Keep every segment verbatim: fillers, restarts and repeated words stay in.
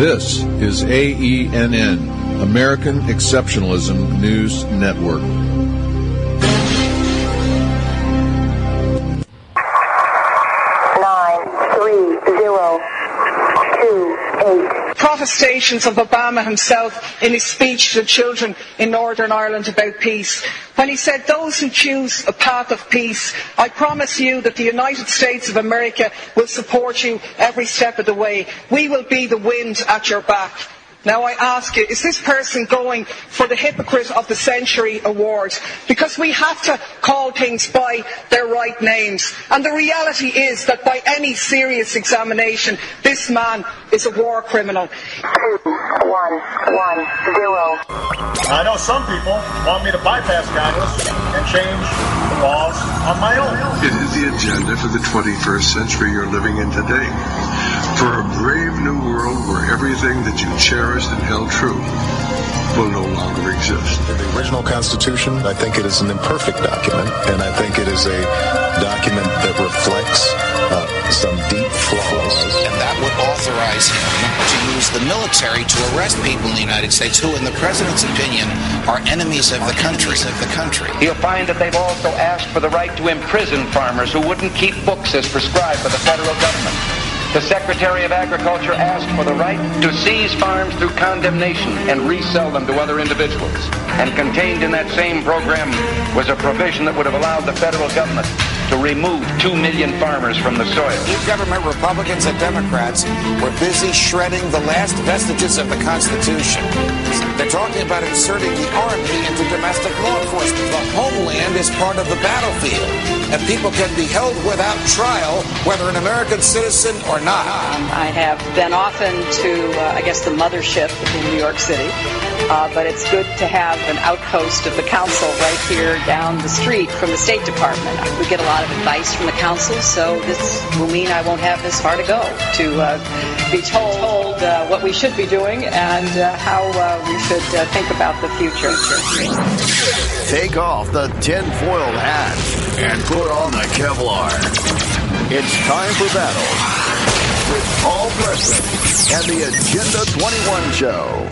This is A E N N, American Exceptionalism News Network. Nine, three, zero, two, eight. Protestations of Obama himself in his speech to the children in Northern Ireland about peace, when he said, "Those who choose a path of peace, I promise you that the United States of America will support you every step of the way. We will be the wind at your back." Now I ask you, is this person going for the Hypocrite of the Century award? Because we have to call things by their right names. And the reality is that by any serious examination, this man is a war criminal. Two, one, one, zero. I know some people want me to bypass Congress and change the laws on my own. It is the agenda for the twenty-first century you're living in today. For a brave new world where everything that you cherished and held true will no longer exist. The original Constitution, I think it is an imperfect document, and I think it is a document that reflects uh, some deep flaws. And that would authorize him to use the military to arrest people in the United States who, in the President's opinion, are enemies of the country. Of the country. You'll find that they've also asked for the right to imprison farmers who wouldn't keep books as prescribed by the federal government. The Secretary of Agriculture asked for the right to seize farms through condemnation and resell them to other individuals. And contained in that same program was a provision that would have allowed the federal government to remove two million farmers from the soil. Government Republicans and Democrats were busy shredding the last vestiges of the Constitution. They're talking about inserting the Army into domestic law enforcement. The homeland is part of the battlefield, and people can be held without trial, whether an American citizen or not. I have been often to, uh, I guess, the mothership in New York City, uh, but it's good to have an outpost of the council right here down the street from the State Department. We get a lot of advice from the council, so this will mean I won't have this far to go to uh, be told uh, what we should be doing and uh, how uh, we should uh, think about the future. Take off the tin-foiled hat and put on the Kevlar. It's time for battle with Paul Preston and the Agenda twenty-one Show.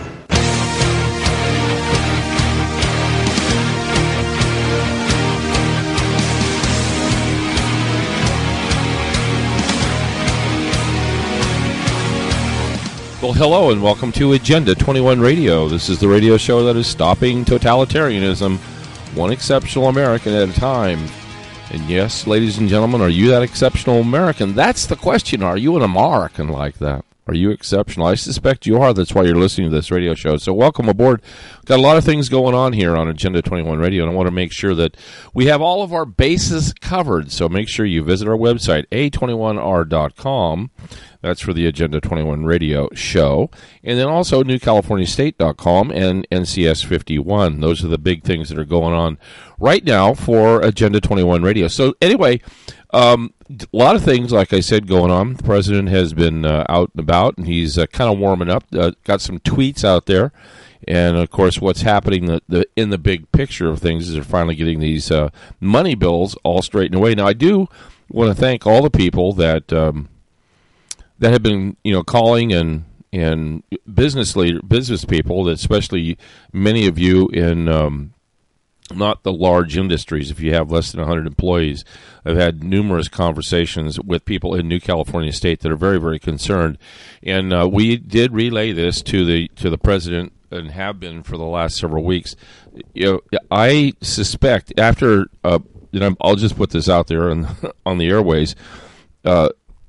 Well, hello and welcome to Agenda twenty-one Radio. This is the radio show that is stopping totalitarianism, one exceptional American at a time. And yes, ladies and gentlemen, are you that exceptional American? That's the question. Are you an American like that? Are you exceptional? I suspect you are. That's why you're listening to this radio show. So welcome aboard. Got a lot of things going on here on Agenda twenty-one Radio, and I want to make sure that we have all of our bases covered. So make sure you visit our website, A twenty-one R dot com. That's for the Agenda twenty-one Radio show. And then also New California State dot com and N C S fifty-one. Those are the big things that are going on right now for Agenda twenty-one Radio. So anyway, um, a lot of things, like I said, going on. The president has been uh, out and about, and he's uh, kind of warming up. Uh, got some tweets out there. And, of course, what's happening the, the, in the big picture of things is they're finally getting these uh, money bills all straightened away. Now, I do want to thank all the people that um, that have been, you know, calling and and business leader, business people, especially many of you in um, not the large industries. If you have less than one hundred employees, I've had numerous conversations with people in New California State that are very, very concerned. And uh, we did relay this to the to the president, and have been for the last several weeks. You know, I suspect after, uh, you know, I'll just put this out there on, on the airways, uh,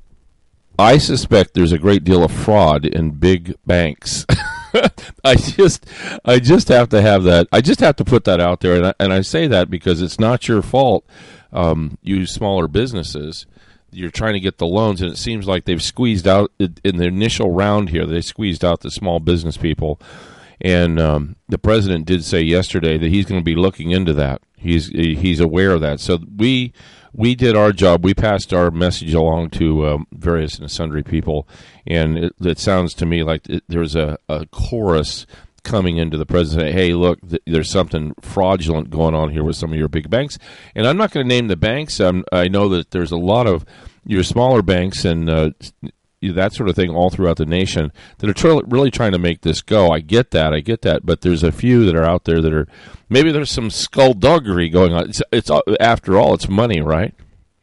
I suspect there's a great deal of fraud in big banks. I just, I just have to have that. I just have to put that out there, and I, and I say that because it's not your fault. Um, you smaller businesses, you're trying to get the loans, and it seems like they've squeezed out in the initial round here. They squeezed out the small business people. And um, the president did say yesterday that he's going to be looking into that. He's he's aware of that. So we we did our job. We passed our message along to um, various and sundry people, and it, it sounds to me like it, there's a, a chorus coming into the president. Hey, look, th- there's something fraudulent going on here with some of your big banks. And I'm not going to name the banks. Um, I know that there's a lot of your smaller banks and uh, that sort of thing all throughout the nation that are tr- really trying to make this go. I get that, I get that, but there's a few that are out there that are maybe there's some skullduggery going on. It's, it's after all, it's money, right?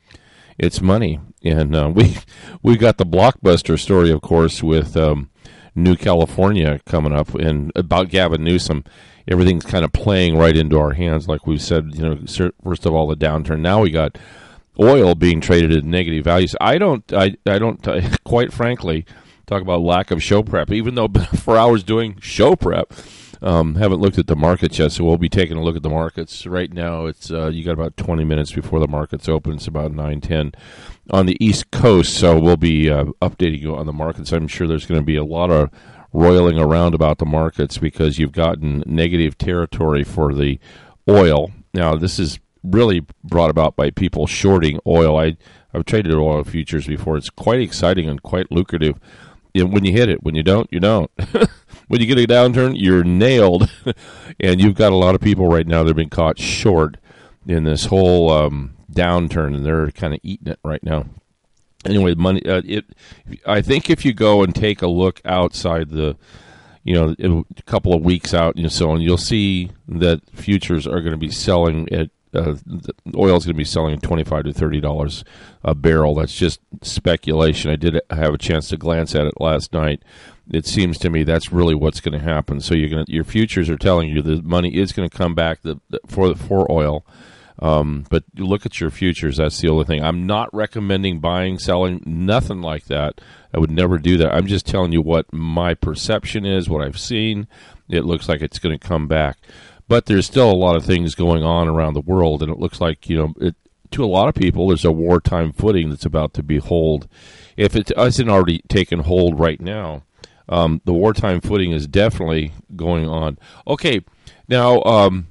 It's money, and uh, we we got the Blockbuster story, of course, with um, New California coming up, and about Gavin Newsom. Everything's kind of playing right into our hands, like we've said. You know, first of all, the downturn. Now we got oil being traded at negative values. I don't, I, I don't, uh, quite frankly, talk about lack of show prep. Even though for hours doing show prep, um, haven't looked at the markets yet. So we'll be taking a look at the markets right now. It's uh, you got about twenty minutes before the markets open. It's about nine ten on the East Coast. So we'll be uh, updating you on the markets. I'm sure there's going to be a lot of roiling around about the markets because you've gotten negative territory for the oil. Now this is really brought about by people shorting oil. I, I've traded oil futures before. It's quite exciting and quite lucrative. And when you hit it, when you don't, you don't. When you get a downturn, you're nailed. And you've got a lot of people right now that have been caught short in this whole um, downturn, and they're kind of eating it right now. Anyway, money. Uh, it. I think if you go and take a look outside the, you know, a couple of weeks out and so on, you'll see that futures are going to be selling at Uh, oil is going to be selling at twenty-five to thirty dollars a barrel. That's just speculation. I did have a chance to glance at it last night. It seems to me that's really what's going to happen. So you're going to, your futures are telling you the money is going to come back the, the, for for oil. Um, but you look at your futures. That's the only thing. I'm not recommending buying, selling, nothing like that. I would never do that. I'm just telling you what my perception is, what I've seen. It looks like it's going to come back. But there's still a lot of things going on around the world, and it looks like, you know, it, to a lot of people, there's a wartime footing that's about to be hold. If it hasn't already taken hold right now, um, the wartime footing is definitely going on. Okay, now, um,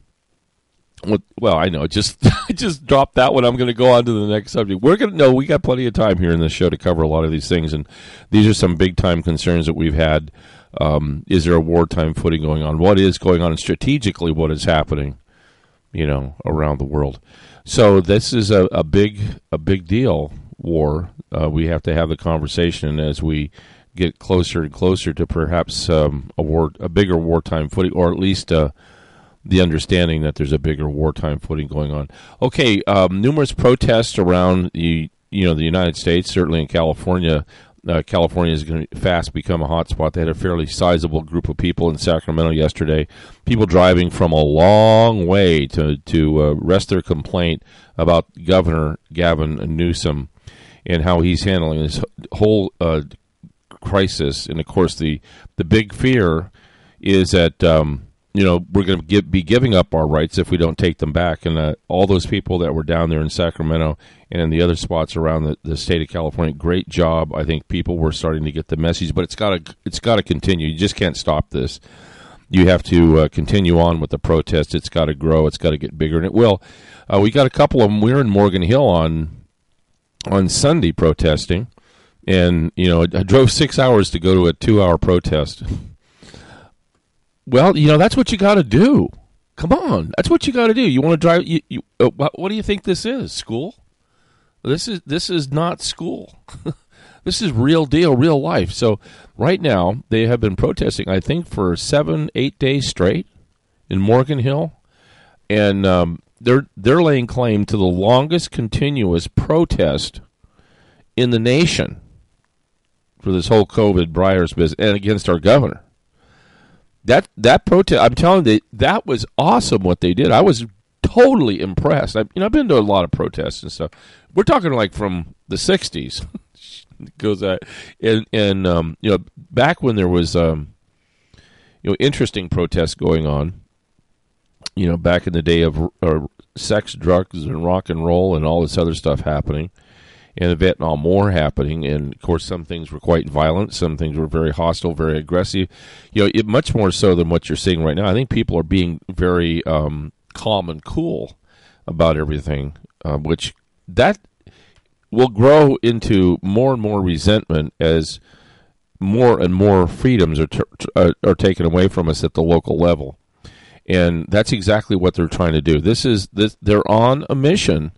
well, I know, just I just dropped that one. I'm going to go on to the next subject. We're going to know we got plenty of time here in this show to cover a lot of these things, and these are some big time concerns that we've had. Um, is there a wartime footing going on? What is going on? And strategically, what is happening, you know, around the world? So this is a, a big, a big deal. War. Uh, we have to have the conversation as we get closer and closer to perhaps um, a war, a bigger wartime footing, or at least uh, the understanding that there's a bigger wartime footing going on. Okay, um, numerous protests around the, you know, the United States, certainly in California. Uh, California is going to fast become a hotspot. They had a fairly sizable group of people in Sacramento yesterday, people driving from a long way to, to uh, rest their complaint about Governor Gavin Newsom and how he's handling this whole uh, crisis. And, of course, the, the big fear is that, um, you know, we're going to give, be giving up our rights if we don't take them back. And uh, all those people that were down there in Sacramento and in the other spots around the, the state of California, great job. I think people were starting to get the message, but it's got to it's got to continue. You just can't stop this. You have to uh, continue on with the protest. It's got to grow. It's got to get bigger, and it will. Uh, we got a couple of them. We're in Morgan Hill on on Sunday protesting, and you know, I drove six hours to go to a two-hour protest. Well, you know, that's what you got to do. Come on, that's what you got to do. You want to drive? You, you, uh, what, what do you think this is? School? This is this is not school. This is real deal, real life. So right now they have been protesting, I think, for seven, eight days straight in Morgan Hill, and um, they're they're laying claim to the longest continuous protest in the nation for this whole COVID Breyers business and against our governor. That that protest, I'm telling you, that was awesome what they did. I was totally impressed. I, you know, I've been to a lot of protests and stuff. We're talking like from the sixties. Goes that, and and um, you know, back when there was um, you know, interesting protests going on. You know, back in the day of uh, sex, drugs, and rock and roll, and all this other stuff happening, and the Vietnam War happening, and of course, some things were quite violent, some things were very hostile, very aggressive. You know, it, much more so than what you're seeing right now. I think people are being very um, calm and cool about everything, uh, which that will grow into more and more resentment as more and more freedoms are t- uh, are taken away from us at the local level, and that's exactly what they're trying to do. This is this they're on a mission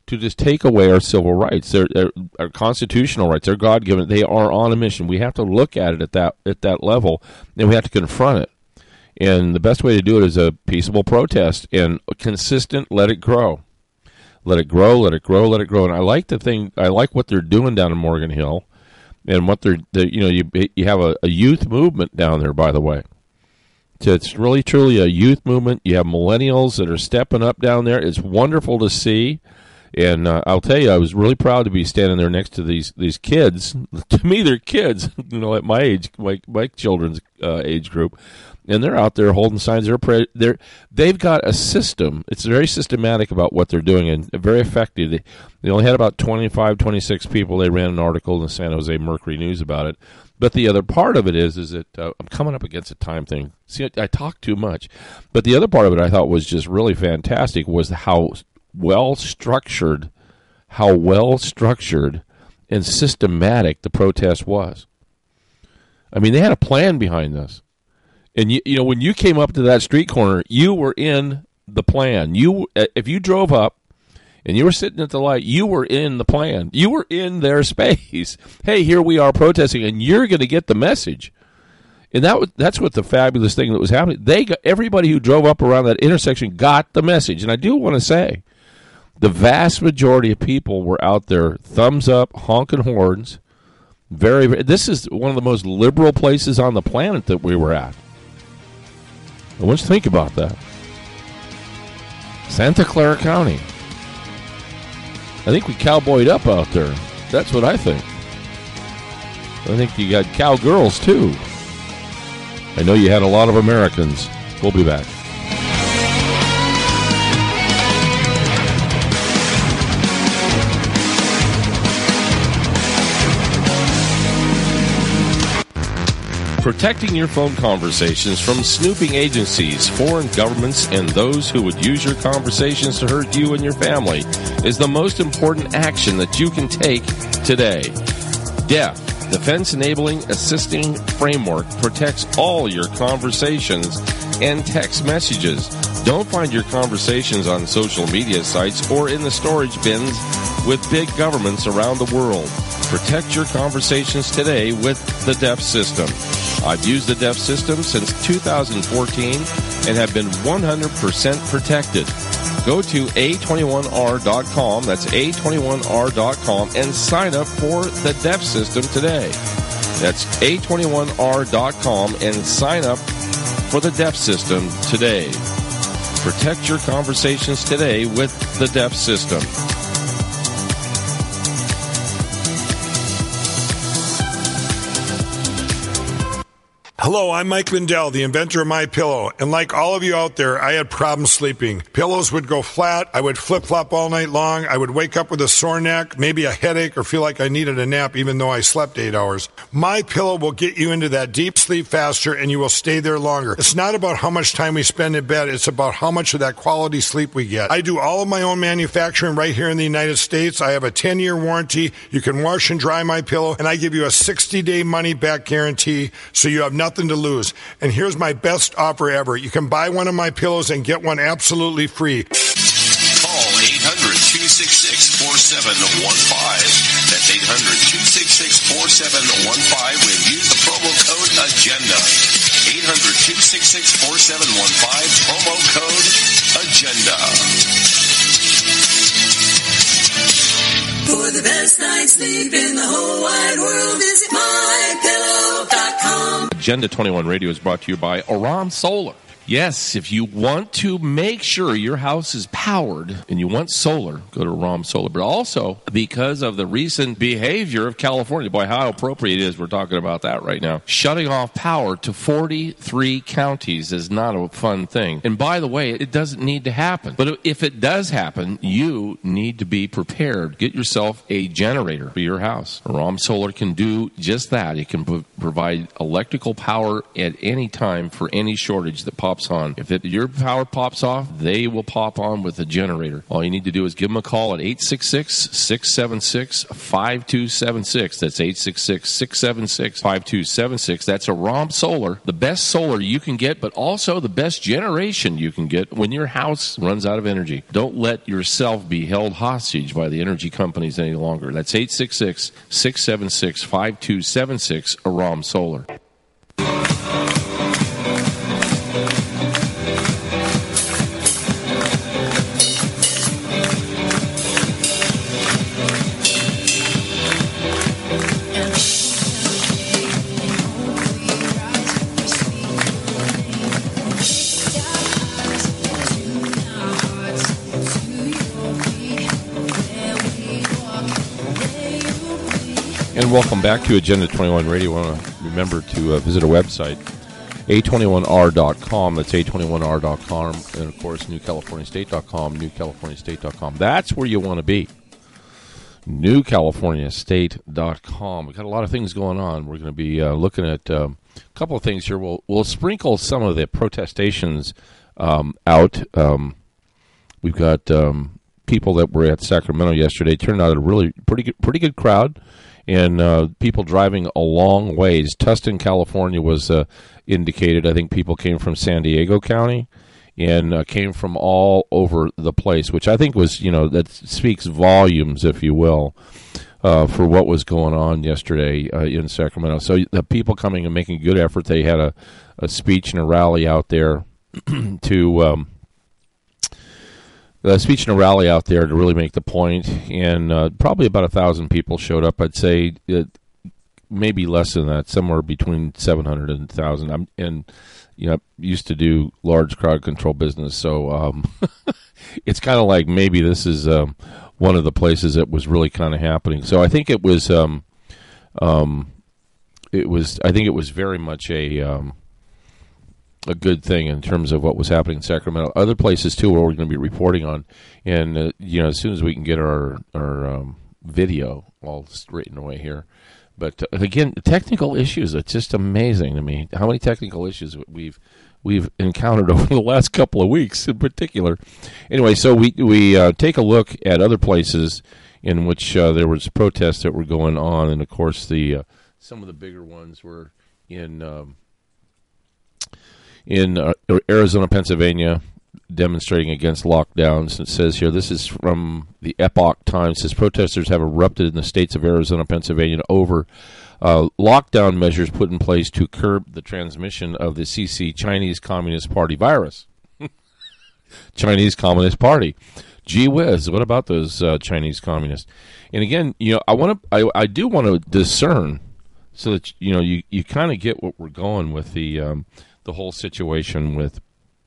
to just take away our civil rights, their, their, our constitutional rights, our God-given. They are on a mission. We have to look at it at that at that level, and we have to confront it. And the best way to do it is a peaceable protest and consistent. Let it grow, let it grow, let it grow, let it grow. And I like the thing. I like what they're doing down in Morgan Hill, and what they're. The, you know, you you have a, a youth movement down there. By the way, so it's really truly a youth movement. You have millennials that are stepping up down there. It's wonderful to see. And uh, I'll tell you, I was really proud to be standing there next to these these kids. To me, they're kids, you know, at my age, my my children's uh, age group, and they're out there holding signs. They're pre- they're they've got a system. It's very systematic about what they're doing and very effective. They, they only had about twenty-five, twenty-six people. They ran an article in the San Jose Mercury News about it. But the other part of it is, is that uh, I'm coming up against a time thing. See, I, I talk too much. But the other part of it I thought was just really fantastic was how well structured, how well structured and systematic the protest was. I mean, they had a plan behind this. And you, you know, when you came up to that street corner, you were in the plan. You, if you drove up and you were sitting at the light, you were in the plan. You were in their space. Hey, here we are protesting, and you're going to get the message. And that was, that's what the fabulous thing that was happening. They got, everybody who drove up around that intersection got the message. And I do want to say, the vast majority of people were out there, thumbs up, honking horns. Very, very. This is one of the most liberal places on the planet that we were at. I want you to think about that. Santa Clara County. I think we cowboyed up out there. That's what I think. I think you got cowgirls, too. I know you had a lot of Americans. We'll be back. Protecting your phone conversations from snooping agencies, foreign governments, and those who would use your conversations to hurt you and your family is the most important action that you can take today. D E F, Defense Enabling Assisting Framework, protects all your conversations and text messages. Don't find your conversations on social media sites or in the storage bins with big governments around the world. Protect your conversations today with the D E F system. I've used the D E F system since two thousand fourteen and have been one hundred percent protected. Go to A twenty-one R dot com, that's A twenty-one R dot com, and sign up for the D E F system today. That's A twenty-one R dot com and sign up for the D E F system today. Protect your conversations today with the D E F system. Hello, I'm Mike Lindell, the inventor of MyPillow, and like all of you out there, I had problems sleeping. Pillows would go flat, I would flip-flop all night long, I would wake up with a sore neck, maybe a headache, or feel like I needed a nap even though I slept eight hours. MyPillow will get you into that deep sleep faster, and you will stay there longer. It's not about how much time we spend in bed, it's about how much of that quality sleep we get. I do all of my own manufacturing right here in the United States. I have a ten-year warranty. You can wash and dry MyPillow, and I give you a sixty-day money-back guarantee, so you have nothing to lose. And here's my best offer ever. You can buy one of my pillows and get one absolutely free. Call eight hundred, two six six, four seven one five. That's eight hundred, two six six, four seven one five and use the promo code AGENDA. eight hundred, two six six, four seven one five, promo code AGENDA. For the best night's sleep in the whole wide world, visit my pillow dot com. Agenda twenty-one Radio is brought to you by Aram Solar. Yes, if you want to make sure your house is powered and you want solar, go to Aram Solar. But also, because of the recent behavior of California, boy, how appropriate it is we're talking about that right now. Shutting off power to forty-three counties is not a fun thing. And by the way, it doesn't need to happen. But if it does happen, you need to be prepared. Get yourself a generator for your house. Aram Solar can do just that. It can p- provide electrical power at any time for any shortage that pops pops on. If it, your power pops off, they will pop on with the generator. All you need to do is give them a call at eight six six, six seven six, five two seven six. That's eight six six, six seven six, five two seven six. That's Aram Solar, the best solar you can get, but also the best generation you can get when your house runs out of energy. Don't let yourself be held hostage by the energy companies any longer. That's eight six six, six seven six, five two seven six, Aram Solar. And welcome back to Agenda twenty-one Radio. I want to remember to uh, visit our website, A twenty-one R dot com. That's A twenty-one R dot com. And, of course, New California State dot com, New California State dot com. That's where you want to be, New California State dot com. We've got a lot of things going on. We're going to be uh, looking at um, a couple of things here. We'll, we'll sprinkle some of the protestations um, out. Um, we've got um, people that were at Sacramento yesterday. Turned out a really pretty good, pretty good crowd. And uh, people driving a long ways. Tustin, California was uh, indicated. I think people came from San Diego County and uh, came from all over the place, which I think was, you know, that speaks volumes, if you will, uh, for what was going on yesterday uh, in Sacramento. So the people coming and making a good effort. They had a, a speech and a rally out there to... Um, A speech and a rally out there to really make the point, and uh, probably about a thousand people showed up. I'd say it, maybe less than that, somewhere between seven hundred and one thousand. I'm, and you know, I used to do large crowd control business, so um, it's kind of like maybe this is um, one of the places that was really kind of happening. So I think it was, um, um, it was. I think it was very much a. Um, a good thing in terms of what was happening in Sacramento. Other places, too, where we're going to be reporting on. And, uh, you know, as soon as we can get our, our um, video all straightened away here. But, uh, again, technical issues, it's just amazing to me how many technical issues we've we've encountered over the last couple of weeks in particular. Anyway, so we, we uh, take a look at other places in which uh, there was protests that were going on. And, of course, the uh, some of the bigger ones were in... Um, In uh, Arizona, Pennsylvania, demonstrating against lockdowns. It says here, this is from the Epoch Times. It says protesters have erupted in the states of Arizona, Pennsylvania over uh, lockdown measures put in place to curb the transmission of the C C Chinese Communist Party virus. Chinese Communist Party. Gee whiz, what about those uh, Chinese communists? And again, you know, I want to, I, I do want to discern so that, you know, you, you kind of get what we're going with the... Um, the whole situation with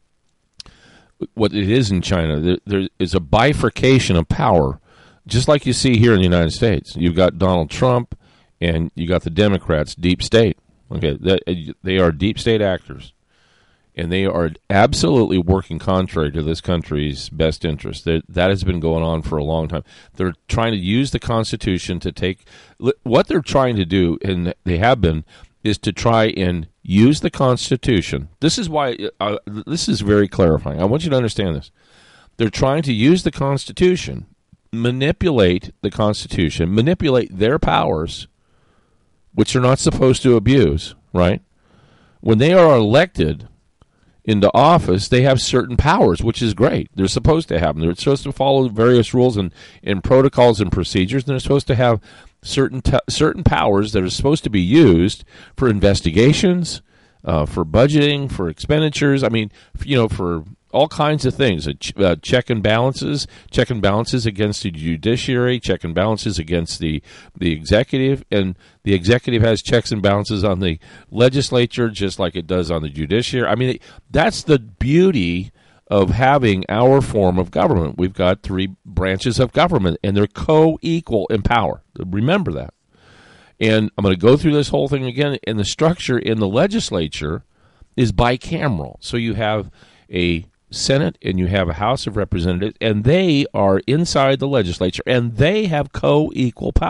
what it is in China. There, there is a bifurcation of power, just like you see here in the United States. You've got Donald Trump, and you got the Democrats, deep state. Okay, they, they are deep state actors, and they are absolutely working contrary to this country's best interest. That that has been going on for a long time. They're trying to use the Constitution to take what they're trying to do, and they have been, is to try and use the Constitution. This is why, uh, this is very clarifying. I want you to understand this. They're trying to use the Constitution, manipulate the Constitution, manipulate their powers, which they're not supposed to abuse, right? When they are elected into office, they have certain powers, which is great. They're supposed to have them. They're supposed to follow various rules and, and protocols and procedures, and they're supposed to have certain t- certain powers that are supposed to be used for investigations, uh, for budgeting, for expenditures. I mean, you know, for all kinds of things. Uh, ch- uh, check and balances, check and balances against the judiciary, check and balances against the the executive, and the executive has checks and balances on the legislature, just like it does on the judiciary. I mean, that's the beauty of having our form of government. We've got three branches of government, and they're co-equal in power. Remember that. And I'm going to go through this whole thing again, and the structure in the legislature is bicameral. So you have a Senate and you have a House of Representatives, and they are inside the legislature, and they have co-equal power.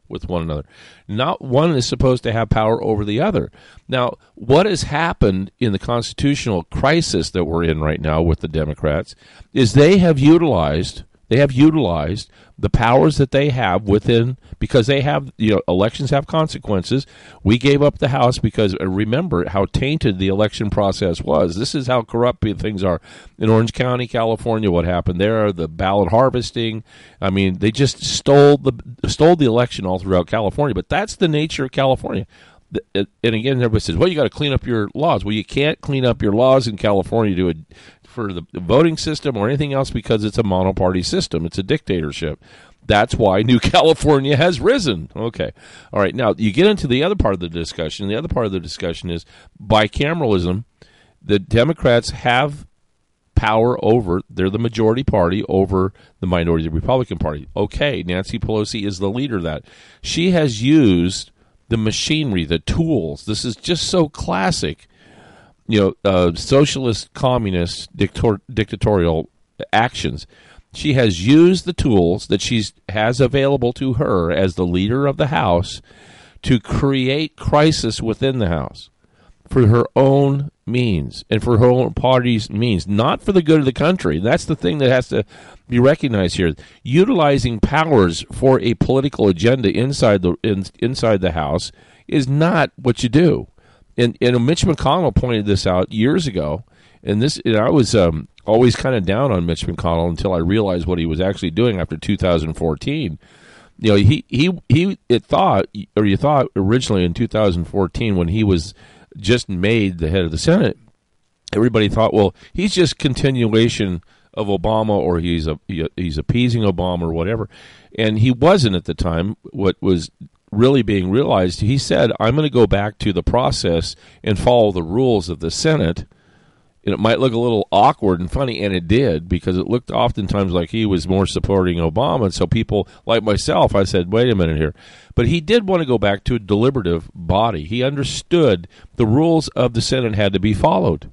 with one another. Not one is supposed to have power over the other. Now, what has happened in the constitutional crisis that we're in right now with the Democrats is they have utilized they have utilized the powers that they have within, because they have, you know, elections have consequences. We gave up the House because, uh, remember how tainted the election process was. This is how corrupt things are. In Orange County, California, what happened there, the ballot harvesting. I mean, they just stole the stole the election all throughout California. But that's the nature of California. And again, everybody says, well, you got to clean up your laws. Well, you can't clean up your laws in California to a for the voting system or anything else because it's a monoparty system. It's a dictatorship. That's why New California has risen. Okay. All right. Now, you get into the other part of the discussion. The other part of the discussion is bicameralism. The Democrats have power over, they're the majority party over the minority Republican Party. Okay. Nancy Pelosi is the leader of that. She has used the machinery, the tools. This is just so classic. You know, uh, socialist, communist, dictator- dictatorial actions. She has used the tools that she has available to her as the leader of the House to create crisis within the House for her own means and for her own party's means, not for the good of the country. That's the thing that has to be recognized here. Utilizing powers for a political agenda inside the in, inside the House is not what you do. And, and Mitch McConnell pointed this out years ago, and this and I was um, always kind of down on Mitch McConnell until I realized what he was actually doing after two thousand fourteen. You know, he he he it thought, or you thought originally in two thousand fourteen when he was just made the head of the Senate, everybody thought, well, he's just continuation of Obama, or he's a he, he's appeasing Obama or whatever, and he wasn't at the time. What was really being realized, he said, I'm going to go back to the process and follow the rules of the Senate. And it might look a little awkward and funny, and it did, because it looked oftentimes like he was more supporting Obama. And so people like myself, I said, wait a minute here. But he did want to go back to a deliberative body. He understood the rules of the Senate had to be followed.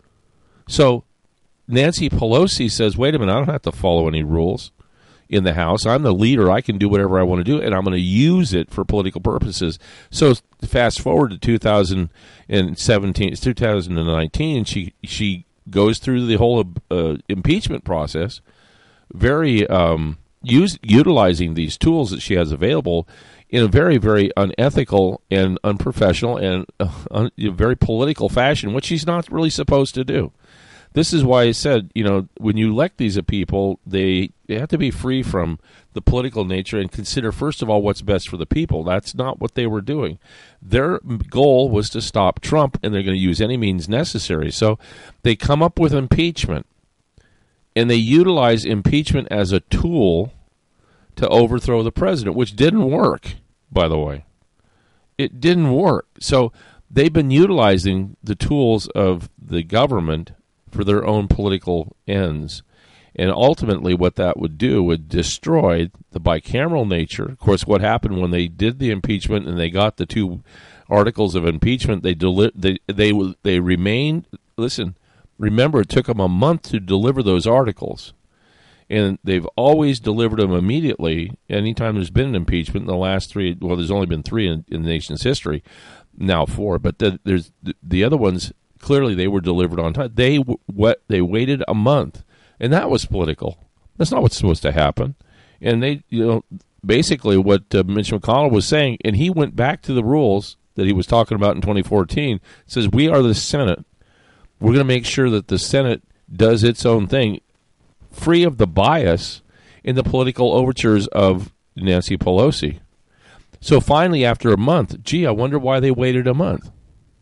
So Nancy Pelosi says, wait a minute, I don't have to follow any rules in the House. I'm the leader. I can do whatever I want to do, and I'm going to use it for political purposes. So fast forward to two thousand seventeen, two thousand nineteen, she she goes through the whole uh, impeachment process, very um, use, utilizing these tools that she has available in a very, very unethical and unprofessional and uh, un, very political fashion, which she's not really supposed to do. This is why I said, you know, when you elect these people, they, they have to be free from the political nature and consider, first of all, what's best for the people. That's not what they were doing. Their goal was to stop Trump, and they're going to use any means necessary. So they come up with impeachment, and they utilize impeachment as a tool to overthrow the president, which didn't work, by the way. It didn't work. So they've been utilizing the tools of the government for their own political ends. And ultimately what that would do would destroy the bicameral nature. Of course, what happened when they did the impeachment and they got the two articles of impeachment, they deli- they they they remained, listen, remember it took them a month to deliver those articles. And they've always delivered them immediately anytime there's been an impeachment in the last three, well, there's only been three in, in the nation's history, now four, but the, there's the, the other ones. Clearly, they were delivered on time. They what they waited a month, and that was political. That's not what's supposed to happen. And they, you know, basically what uh, Mitch McConnell was saying, and he went back to the rules that he was talking about in twenty fourteen. Says we are the Senate. We're going to make sure that the Senate does its own thing, free of the bias in the political overtures of Nancy Pelosi. So finally, after a month, gee, I wonder why they waited a month.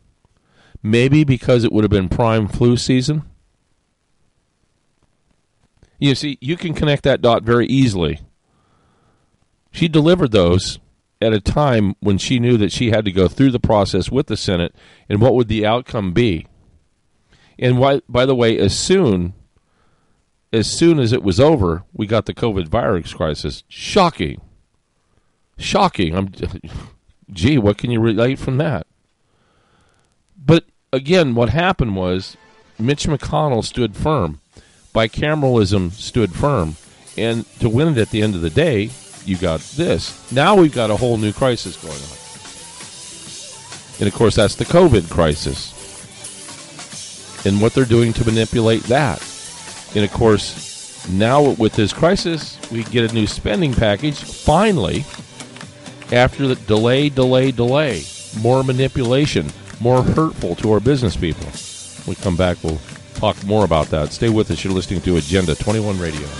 Maybe because it would have been prime flu season. You see, you can connect that dot very easily. She delivered those at a time when she knew that she had to go through the process with the Senate, and what would the outcome be? And why, by the way, as soon as soon as it was over, we got the COVID virus crisis. Shocking. Shocking. I'm, gee, what can you relate from that? But, again, what happened was Mitch McConnell stood firm. Bicameralism stood firm. And to win it at the end of the day, you got this. Now we've got a whole new crisis going on. And, of course, that's the COVID crisis. And what they're doing to manipulate that. And, of course, now with this crisis, we get a new spending package, finally, after the delay, delay, delay. More manipulation, more hurtful to our business people. When we come back, we'll talk more about that. Stay with us. You're listening to Agenda twenty-one Radio.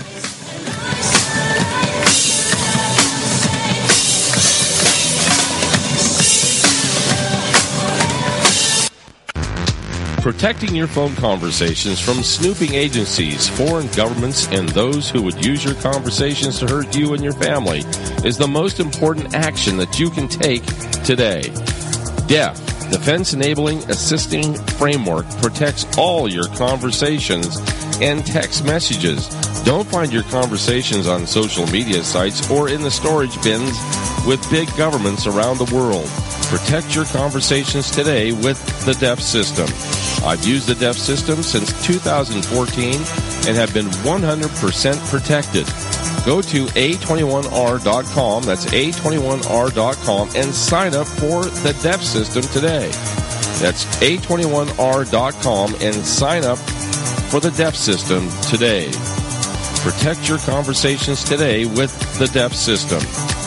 Protecting your phone conversations from snooping agencies, foreign governments, and those who would use your conversations to hurt you and your family is the most important action that you can take today. D E F, Defense Enabling Assisting Framework, protects all your conversations and text messages. Don't find your conversations on social media sites or in the storage bins with big governments around the world. Protect your conversations today with the D E F system. I've used the D E F system since two thousand fourteen and have been one hundred percent protected. Go to A twenty-one R dot com, that's A twenty-one R dot com, and sign up for the D E F system today. That's A twenty-one R dot com and sign up for the D E F system today. Protect your conversations today with the D E F system.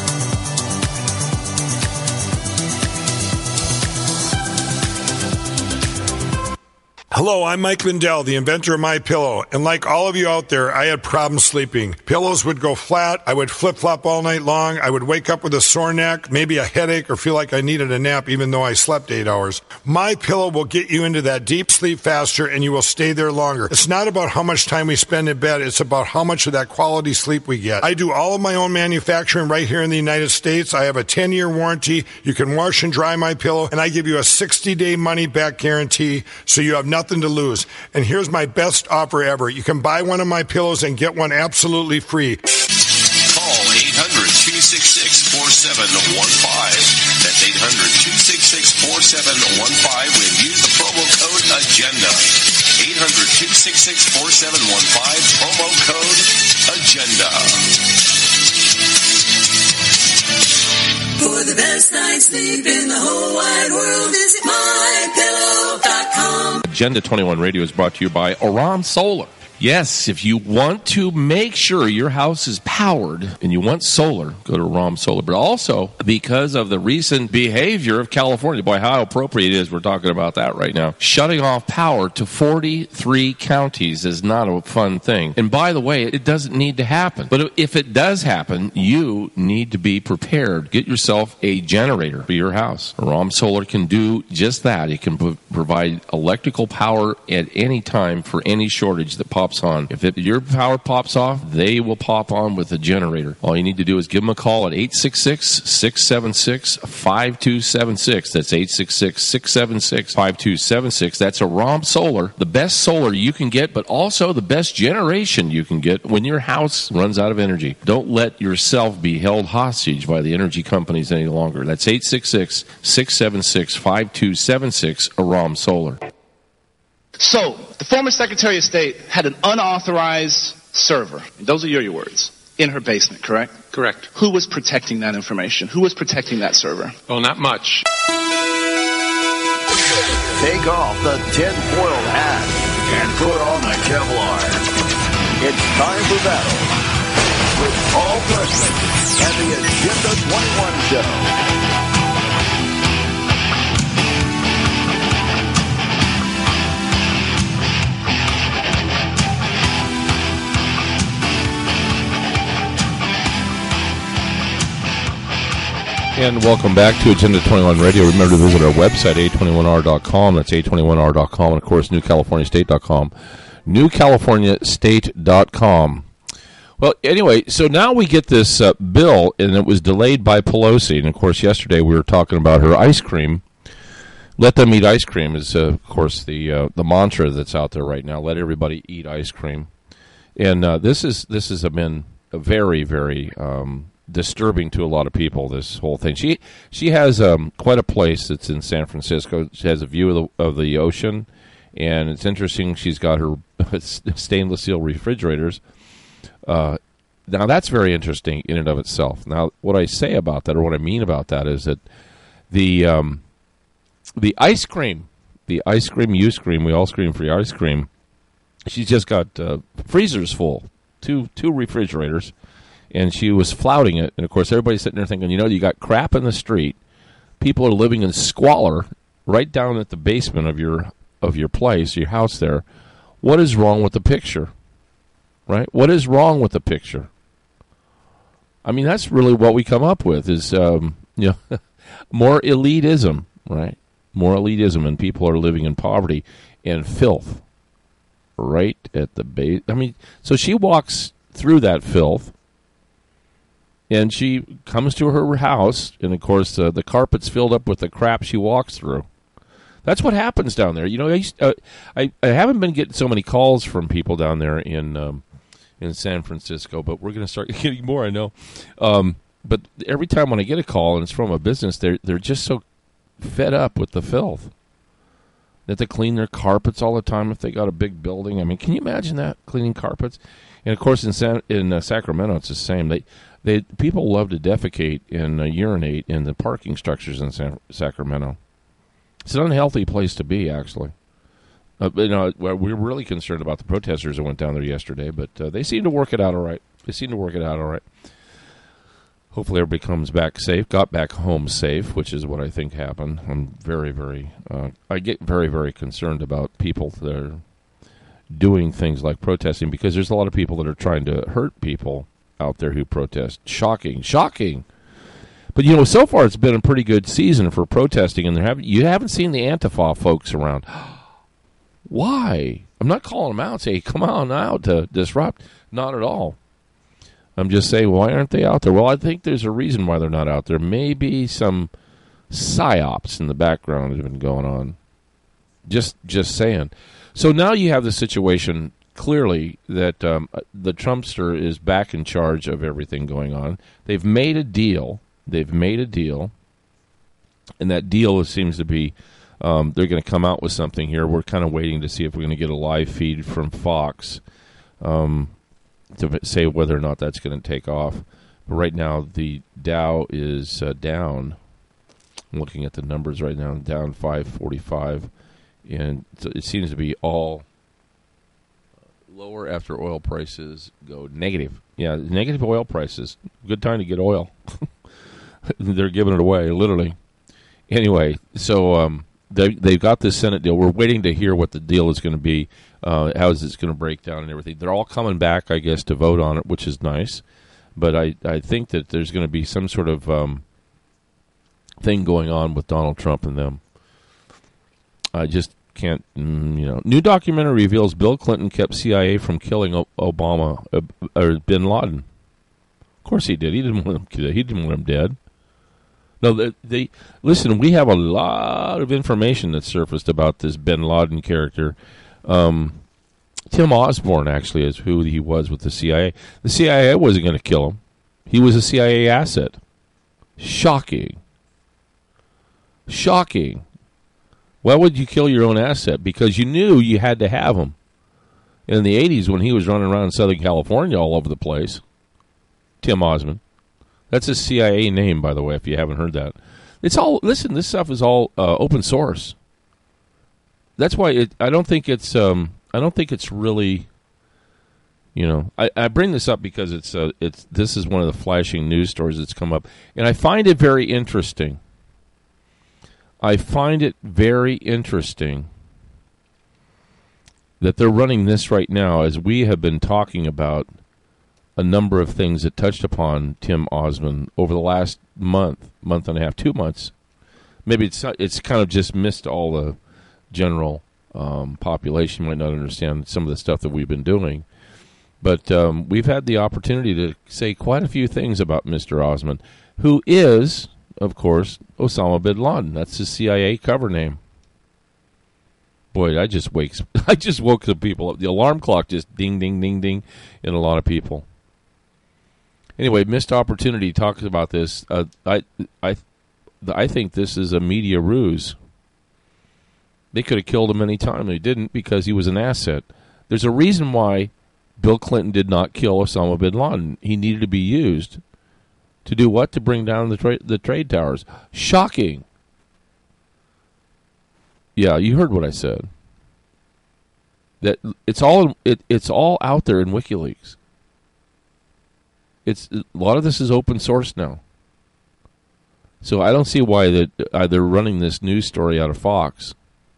Hello, I'm Mike Lindell, the inventor of MyPillow, and like all of you out there, I had problems sleeping. Pillows would go flat, I would flip-flop all night long, I would wake up with a sore neck, maybe a headache, or feel like I needed a nap even though I slept eight hours. MyPillow will get you into that deep sleep faster, and you will stay there longer. It's not about how much time we spend in bed, it's about how much of that quality sleep we get. I do all of my own manufacturing right here in the United States. I have a ten-year warranty. You can wash and dry MyPillow, and I give you a sixty-day money-back guarantee, so you have nothing to lose. And here's my best offer ever. You can buy one of my pillows and get one absolutely free. Call eight hundred, two six six, four seven one five. That's eight hundred, two six six, four seven one five when use the promo code AGENDA. eight hundred, two six six, four seven one five, promo code AGENDA. For the best night's sleep in the whole wide world, visit my pillow dot com. Agenda twenty-one Radio is brought to you by Aram Solar. Yes, if you want to make sure your house is powered and you want solar, go to Aram Solar. But also, because of the recent behavior of California, boy, how appropriate it is, we're talking about that right now. Shutting off power to forty-three counties is not a fun thing. And by the way, it doesn't need to happen. But if it does happen, you need to be prepared. Get yourself a generator for your house. Aram Solar can do just that. It can p- provide electrical power at any time for any shortage that pops on. If it, your power pops off, they will pop on with a generator. All you need to do is give them a call at eight six six, six seven six, five two seven six. That's eight six six, six seven six, five two seven six. That's Aram Solar, the best solar you can get, but also the best generation you can get when your house runs out of energy. Don't let yourself be held hostage by the energy companies any longer. That's eight six six, six seven six, five two seven six, Aram Solar. So, the former Secretary of State had an unauthorized server, those are your words, in her basement, correct? Correct. Who was protecting that information? Who was protecting that server? Oh, not much. Take off the tin-foil hat and put on the Kevlar. It's time for battle with Paul Preston and the Agenda twenty-one Show. And welcome back to Agenda twenty-one Radio. Remember to visit our website, A twenty-one R dot com. That's A twenty-one R dot com. And, of course, New California State dot com. New California State dot com. Well, anyway, so now we get this uh, bill, and it was delayed by Pelosi. And, of course, yesterday we were talking about her ice cream. Let them eat ice cream is, uh, of course, the uh, the mantra that's out there right now. Let everybody eat ice cream. And uh, this is this has been a very, very... Um, disturbing to a lot of people, this whole thing. She she has um, quite a place that's in San Francisco. She has a view of the, of the ocean, and it's interesting. She's got her stainless steel refrigerators. Uh, Now, that's very interesting in and of itself. Now, what I say about that, or what I mean about that, is that the um, the ice cream, the ice cream, you scream, we all scream for ice cream, she's just got uh, freezers full, two two refrigerators, and she was flouting it. And, of course, everybody's sitting there thinking, you know, you got crap in the street. People are living in squalor right down at the basement of your of your place, your house there. What is wrong with the picture? Right? What is wrong with the picture? I mean, that's really what we come up with is, um, you know, more elitism, right? More elitism, and people are living in poverty and filth right at the base. I mean, so she walks through that filth, and she comes to her house, and, of course, uh, the carpet's filled up with the crap she walks through. That's what happens down there. You know, I, used, uh, I, I haven't been getting so many calls from people down there in um, in San Francisco, but we're going to start getting more, I know. Um, but every time when I get a call, and it's from a business, they're, they're just so fed up with the filth. They have to clean their carpets all the time if they got a big building. I mean, can you imagine that, cleaning carpets? And, of course, in San, in uh, Sacramento, it's the same. They, they People love to defecate and uh, urinate in the parking structures in San, Sacramento. It's an unhealthy place to be, actually. Uh, you know, we're really concerned about the protesters that went down there yesterday, but uh, they seem to work it out all right. They seem to work it out all right. Hopefully everybody comes back safe, got back home safe, which is what I think happened. I'm very, very, uh, I get very, very concerned about people that are doing things like protesting, because there's a lot of people that are trying to hurt people out there who protest. Shocking, shocking. But, you know, so far it's been a pretty good season for protesting, and there haven't, you haven't seen the Antifa folks around. Why? I'm not calling them out, say, come on out to disrupt. Not at all. I'm just saying, why aren't they out there? Well, I think there's a reason why they're not out there. Maybe some psyops in the background have been going on. Just just saying. So now you have the situation, clearly, that um, the Trumpster is back in charge of everything going on. They've made a deal. They've made a deal. And that deal seems to be, um, they're going to come out with something here. We're kind of waiting to see if we're going to get a live feed from Fox um, to say whether or not that's going to take off. But right now, the Dow is uh, down. I'm looking at the numbers right now, down five forty-five. And it seems to be all lower after oil prices go negative. Yeah, negative oil prices. Good time to get oil. They're giving it away, literally. Anyway, so um, they, they've got this Senate deal. We're waiting to hear what the deal is going to be, uh, how is it going to break down and everything. They're all coming back, I guess, to vote on it, which is nice. But I, I think that there's going to be some sort of um, thing going on with Donald Trump and them. I just can't, mm, you know. New documentary reveals Bill Clinton kept C I A from killing o- Obama, uh, or Bin Laden. Of course he did. He didn't want him. He didn't want him dead. No, they, they listen. We have a lot of information that surfaced about this Bin Laden character. Um, Tim Osborne actually is who he was with the C I A. The C I A wasn't going to kill him. He was a C I A asset. Shocking. Shocking. Why would you kill your own asset? Because you knew you had to have him. In the eighties, when he was running around in Southern California all over the place, Tim Osborne. That's a C I A name, by the way, if you haven't heard that. It's all, listen, this stuff is all uh, open source. That's why it, I don't think it's, um, I don't think it's really, you know, I, I bring this up because it's, uh, it's, this is one of the flashing news stories that's come up, and I find it very interesting. I find it very interesting that they're running this right now as we have been talking about a number of things that touched upon Tim Osborne over the last month, month and a half, two months. Maybe it's it's kind of just missed all the general um, population might not understand some of the stuff that we've been doing. But um, we've had the opportunity to say quite a few things about Mister Osborne, who is, of course, Osama bin Laden. That's his C I A cover name. Boy, I just wakes I just woke some people up. The alarm clock just ding, ding, ding, ding in a lot of people. Anyway, missed opportunity talks about this. Uh, I, I, I think this is a media ruse. They could have killed him any time. They didn't because he was an asset. There's a reason why Bill Clinton did not kill Osama bin Laden. He needed to be used to do what? To bring down the, tra- the trade towers. Shocking. Yeah, you heard what I said. That it's all it, it's all out there in WikiLeaks. It's a lot of this is open source now. So I don't see why that uh, they're running this news story out of Fox.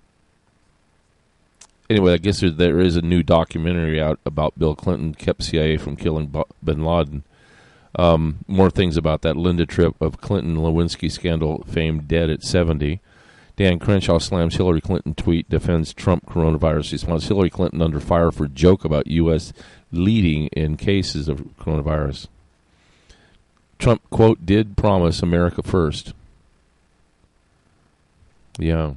Anyway, I guess there, there is a new documentary out about Bill Clinton kept C I A from killing bin Laden. Um, more things about that Linda Tripp of Clinton-Lewinsky scandal fame dead at seventy. Dan Crenshaw slams Hillary Clinton tweet, defends Trump coronavirus response. Hillary Clinton under fire for joke about U S leading in cases of coronavirus. Trump, quote, did promise America first. Yeah.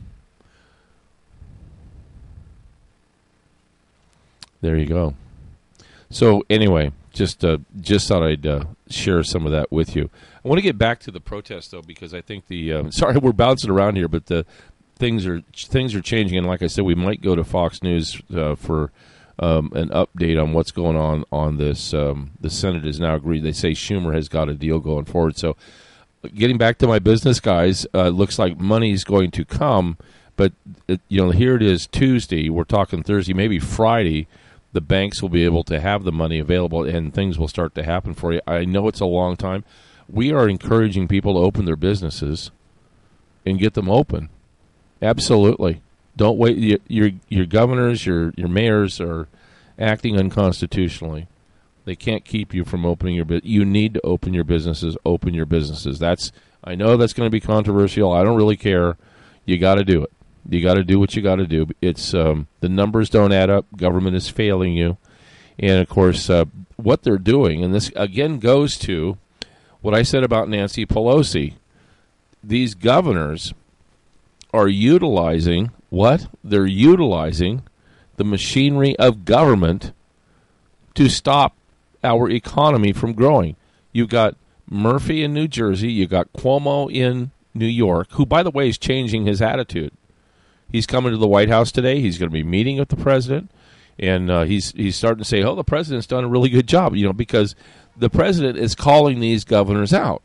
There you go. So anyway, just uh, just thought I'd uh, share some of that with you. I want to get back to the protest though, because I think the uh, sorry we're bouncing around here, but the things are things are changing, and like I said, we might go to Fox News uh, for um, an update on what's going on on this. Um, the Senate has now agreed. They say Schumer has got a deal going forward. So, getting back to my business guys, uh, looks like money's going to come, but it, you know, here it is Tuesday. We're talking Thursday, maybe Friday. The banks will be able to have the money available, and things will start to happen for you. I know it's a long time. We are encouraging people to open their businesses and get them open. Absolutely. Don't wait. Your your, your governors, your your mayors are acting unconstitutionally. They can't keep you from opening your business. You need to open your businesses. Open your businesses. That's. I know that's going to be controversial. I don't really care. You got to do it. You got to do what you got to do. It's um, the numbers don't add up. Government is failing you, and of course, uh, what they're doing. And this again goes to what I said about Nancy Pelosi. These governors are utilizing what? They're utilizing the machinery of government to stop our economy from growing. You've got Murphy in New Jersey. You got Cuomo in New York, who, by the way, is changing his attitude. He's coming to the White House today. He's going to be meeting with the president, and uh, he's he's starting to say, "Oh, the president's done a really good job," you know, because the president is calling these governors out.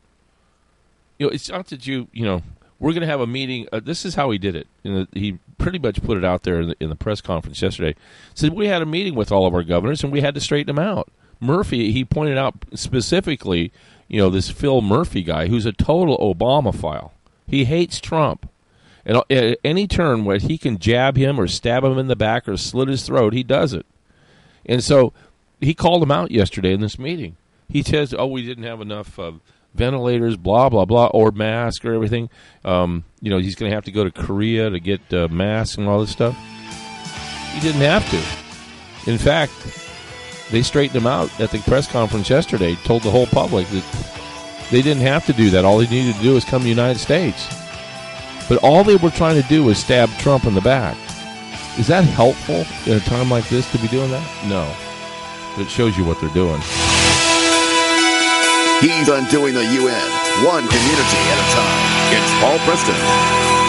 You know, it's not that you you know we're going to have a meeting. Uh, this is how he did it. And he pretty much put it out there in the, in the press conference yesterday. He said we had a meeting with all of our governors, and we had to straighten them out. Murphy, he pointed out specifically, you know, this Phil Murphy guy who's a total Obama-phile. He hates Trump. And at any turn where he can jab him or stab him in the back or slit his throat, he does it. And so he called him out yesterday in this meeting. He says, oh, we didn't have enough uh, ventilators, blah, blah, blah, or masks or everything. Um, you know, he's going to have to go to Korea to get uh, masks and all this stuff. He didn't have to. In fact, they straightened him out at the press conference yesterday, told the whole public that they didn't have to do that. All they needed to do was come to the United States. But all they were trying to do was stab Trump in the back. Is that helpful in a time like this to be doing that? No. But it shows you what they're doing. He's undoing the U N, one community at a time. It's Paul Preston.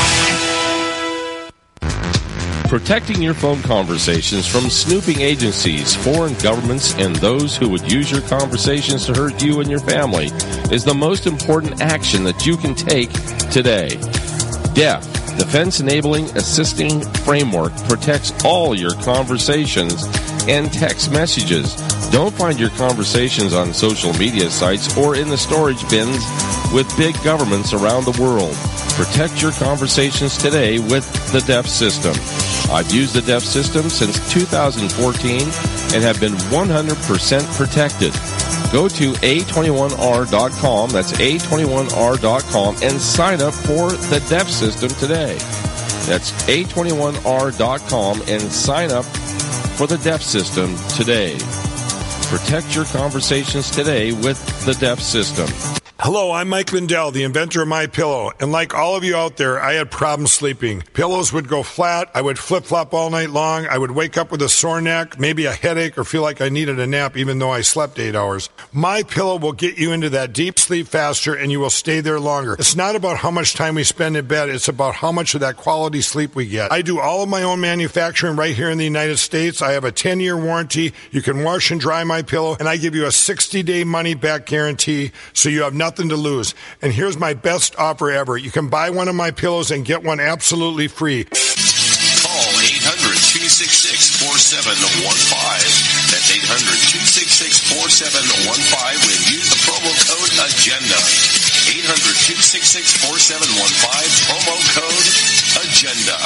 Protecting your phone conversations from snooping agencies, foreign governments, and those who would use your conversations to hurt you and your family is the most important action that you can take today. D E F, Defense Enabling Assisting Framework, protects all your conversations and text messages. Don't find your conversations on social media sites or in the storage bins with big governments around the world. Protect your conversations today with the D E F system. I've used the D E F system since two thousand fourteen and have been one hundred percent protected. Go to A twenty-one R dot com, that's A twenty-one R dot com, and sign up for the D E F system today. That's A twenty-one R dot com and sign up for the D E F system today. Protect your conversations today with the D E F system. Hello, I'm Mike Lindell, the inventor of My Pillow, and like all of you out there, I had problems sleeping. Pillows would go flat, I would flip-flop all night long, I would wake up with a sore neck, maybe a headache, or feel like I needed a nap even though I slept eight hours. My Pillow will get you into that deep sleep faster, and you will stay there longer. It's not about how much time we spend in bed, it's about how much of that quality sleep we get. I do all of my own manufacturing right here in the United States. I have a ten-year warranty. You can wash and dry My Pillow, and I give you a sixty-day money-back guarantee, so you have nothing to lose. And here's my best offer ever. You can buy one of my pillows and get one absolutely free. Call eight hundred, two six six, four seven one five. That's eight hundred, two six six, four seven one five and use the promo code AGENDA. eight hundred, two six six, four seven one five, promo code AGENDA.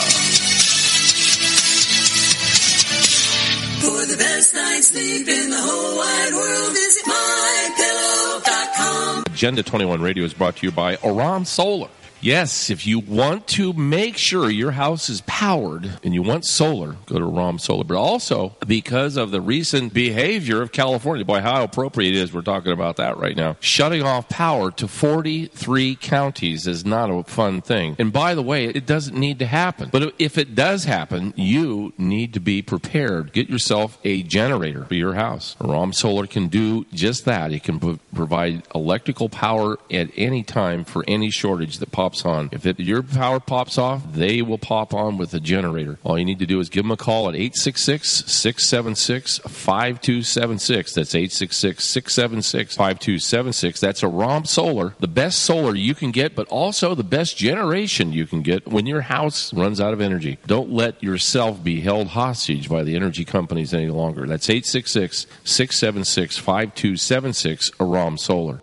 For the best night's sleep in the whole wide world, visit my pillow dot com. Agenda twenty-one Radio is brought to you by Aram Solar. Yes, if you want to make sure your house is powered and you want solar, go to Aram Solar. But also, because of the recent behavior of California, boy, how appropriate it is, we're talking about that right now. Shutting off power to forty-three counties is not a fun thing. And by the way, it doesn't need to happen. But if it does happen, you need to be prepared. Get yourself a generator for your house. Aram Solar can do just that. It can p- provide electrical power at any time for any shortage that pops on. If it, your power pops off, they will pop on with a generator. All you need to do is give them a call at eight six six, six seven six, five two seven six. That's eight six six, six seven six, five two seven six. That's Aram Solar, the best solar you can get, but also the best generation you can get when your house runs out of energy. Don't let yourself be held hostage by the energy companies any longer. That's eight six six, six seven six, five two seven six, Aram Solar.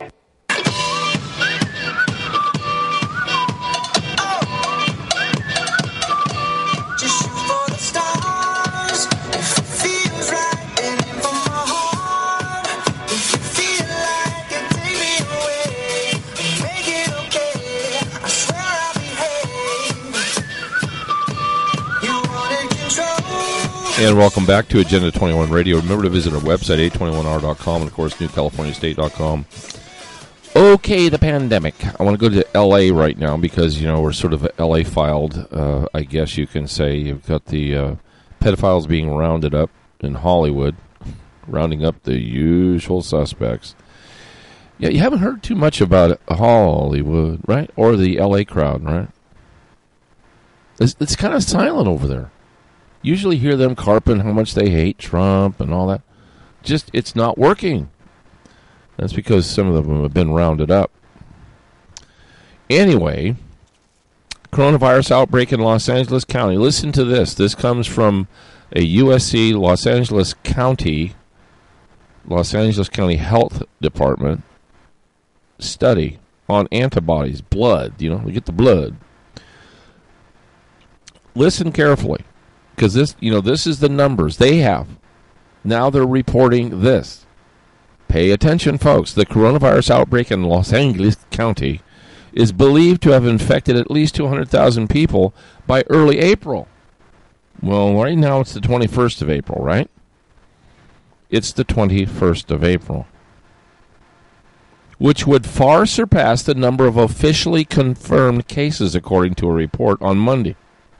And welcome back to Agenda twenty-one Radio. Remember to visit our website, eight twenty-one R dot com, and, of course, new california state dot com. Okay, the pandemic. I want to go to L A right now because, you know, we're sort of L A-filed, uh, I guess you can say. You've got the uh, pedophiles being rounded up in Hollywood, rounding up the usual suspects. Yeah, you haven't heard too much about Hollywood, right? Or the L A crowd, right? It's, it's kind of silent over there. Usually hear them carping how much they hate Trump and all that. Just, it's not working. That's because some of them have been rounded up. Anyway, coronavirus outbreak in Los Angeles County. Listen to this. This comes from a U S C Los Angeles County, Los Angeles County Health Department study on antibodies, blood. You know, we get the blood. Listen carefully. Because this, you know, this is the numbers they have. Now they're reporting this. Pay attention, folks. The coronavirus outbreak in Los Angeles County is believed to have infected at least two hundred thousand people by early April. Well, right now it's the twenty-first of April, right? It's the twenty-first of April. Which would far surpass the number of officially confirmed cases, according to a report on Monday.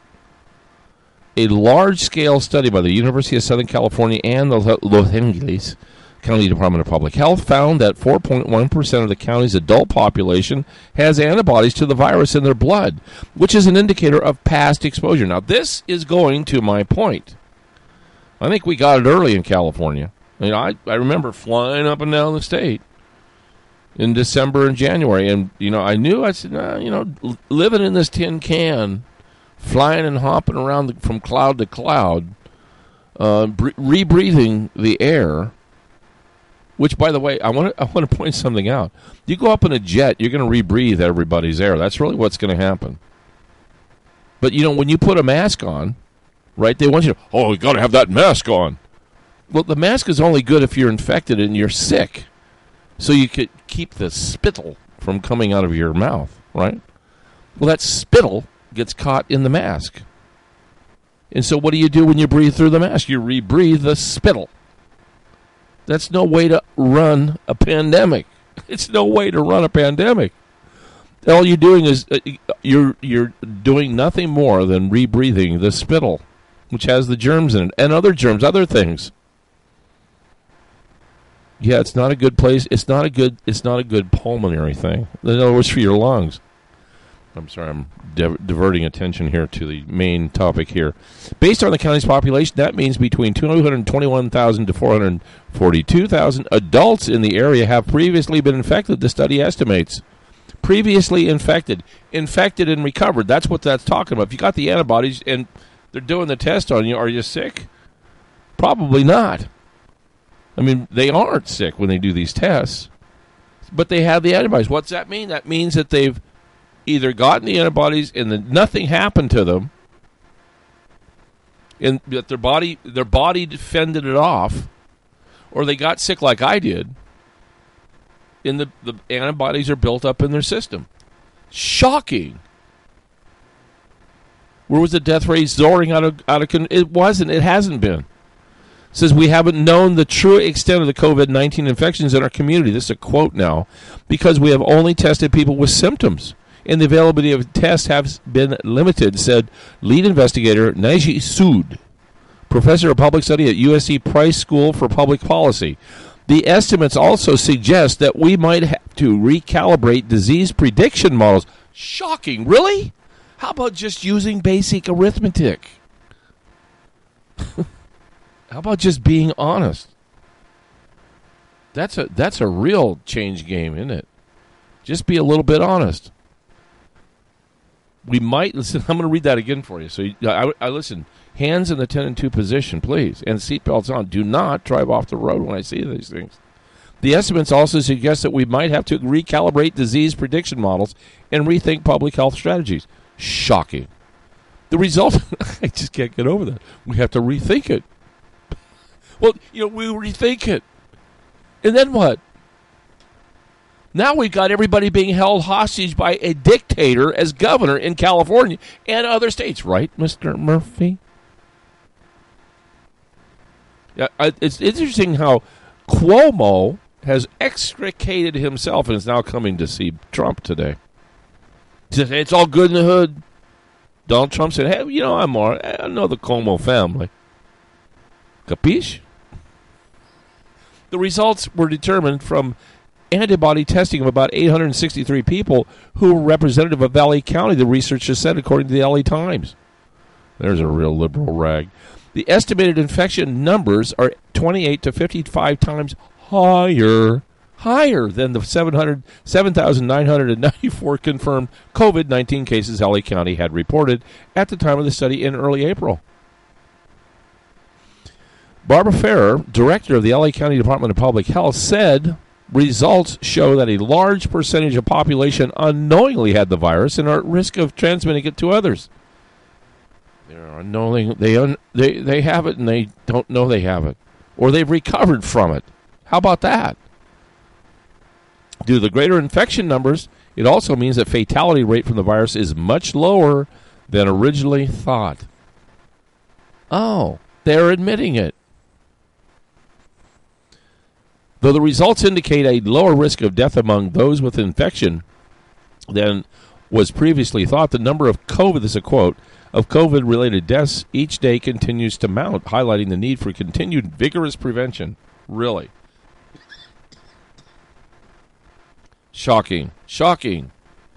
A large-scale study by the University of Southern California and the Los Angeles County Department of Public Health found that four point one percent of the county's adult population has antibodies to the virus in their blood, which is an indicator of past exposure. Now, this is going to my point. I think we got it early in California. I mean, I, I remember flying up and down the state in December and January, and, you know, I knew, I said, nah, you know, living in this tin can, flying and hopping around the, from cloud to cloud, uh, bre- rebreathing the air, which, by the way, I want to I want to point something out. You go up in a jet, you're going to rebreathe everybody's air. That's really what's going to happen. But, you know, when you put a mask on, right, they want you to, oh, you got to have that mask on. Well, the mask is only good if you're infected and you're sick, so you could keep the spittle from coming out of your mouth, right? Well, that spittle gets caught in the mask. And so what do you do when you breathe through the mask? You rebreathe the spittle. That's no way to run a pandemic, It's no way to run a pandemic. All you're doing is uh, you're you're doing nothing more than rebreathing the spittle, which has the germs in it, and other germs, other things. Yeah, it's not a good place. It's not a good. It's not a good pulmonary thing. In other words, for your lungs. I'm sorry, I'm div- diverting attention here to the main topic here. Based on the county's population, that means between two hundred twenty-one thousand to four hundred forty-two thousand adults in the area have previously been infected, the study estimates. Previously infected. Infected and recovered. That's what that's talking about. If you got the antibodies and they're doing the test on you, are you sick? Probably not. I mean, they aren't sick when they do these tests, but they have the antibodies. What's that mean? That means that they've either gotten the antibodies and then nothing happened to them, and that their body their body fended it off, or they got sick like I did, and the, the antibodies are built up in their system. Shocking. Where was the death rate soaring out of out of con- it wasn't. It hasn't been. It says we haven't known the true extent of the COVID nineteen infections in our community. This is a quote now, because we have only tested people with symptoms, and the availability of tests has been limited, said lead investigator Naji Sood, professor of public study at U S C Price School for Public Policy. The estimates also suggest that we might have to recalibrate disease prediction models. Shocking, really? How about just using basic arithmetic? How about just being honest? That's a that's a real change game, isn't it? Just be a little bit honest. We might listen. I'm going to read that again for you. So you, I, I listen. Hands in the ten and two position, please, and seatbelts on. Do not drive off the road when I see these things. The estimates also suggest that we might have to recalibrate disease prediction models and rethink public health strategies. Shocking. The result, I just can't get over that. We have to rethink it. Well, you know, we rethink it. And then what? Now we've got everybody being held hostage by a dictator as governor in California and other states. Right, Mister Murphy? Yeah, it's interesting how Cuomo has extricated himself and is now coming to see Trump today. He says, hey, it's all good in the hood. Donald Trump said, hey, you know, I'm all right. I know the Cuomo family. Capiche? The results were determined from antibody testing of about eight hundred sixty-three people who were representative of L A County, the researchers said, according to the L A Times. There's a real liberal rag. The estimated infection numbers are twenty-eight to fifty-five times higher, higher than the seven thousand nine hundred ninety-four confirmed COVID nineteen cases L A County had reported at the time of the study in early April. Barbara Ferrer, director of the L A County Department of Public Health, said results show that a large percentage of population unknowingly had the virus and are at risk of transmitting it to others. They're unknowing, they, un, they, they have it and they don't know they have it. Or they've recovered from it. How about that? Due to the greater infection numbers, it also means that fatality rate from the virus is much lower than originally thought. Oh, they're admitting it. Though the results indicate a lower risk of death among those with infection than was previously thought, the number of COVID, this is a quote, of COVID-related deaths each day continues to mount, highlighting the need for continued vigorous prevention. Really. Shocking. Shocking.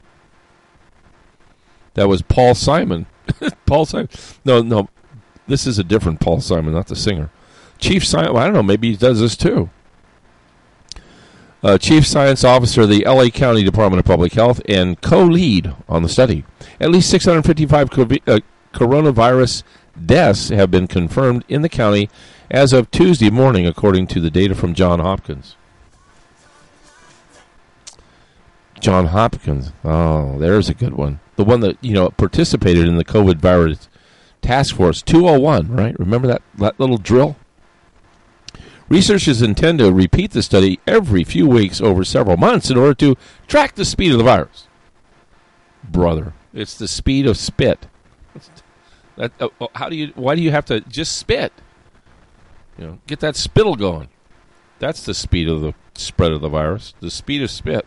That was Paul Simon. Paul Simon. No, no. This is a different Paul Simon, not the singer. Chief Science, well, I don't know, maybe he does this too. Uh, Chief Science Officer of the L A County Department of Public Health and co-lead on the study. At least six hundred fifty-five COVID, uh, coronavirus deaths have been confirmed in the county as of Tuesday morning, according to the data from Johns Hopkins. Johns Hopkins. Oh, there's a good one. The one that, you know, participated in the COVID virus task force, two oh one, right? Remember that, that little drill? Researchers intend to repeat the study every few weeks over several months in order to track the speed of the virus. Brother, it's the speed of spit. That, uh, how do you? Why do you have to just spit? You know, get that spittle going. That's the speed of the spread of the virus. The speed of spit.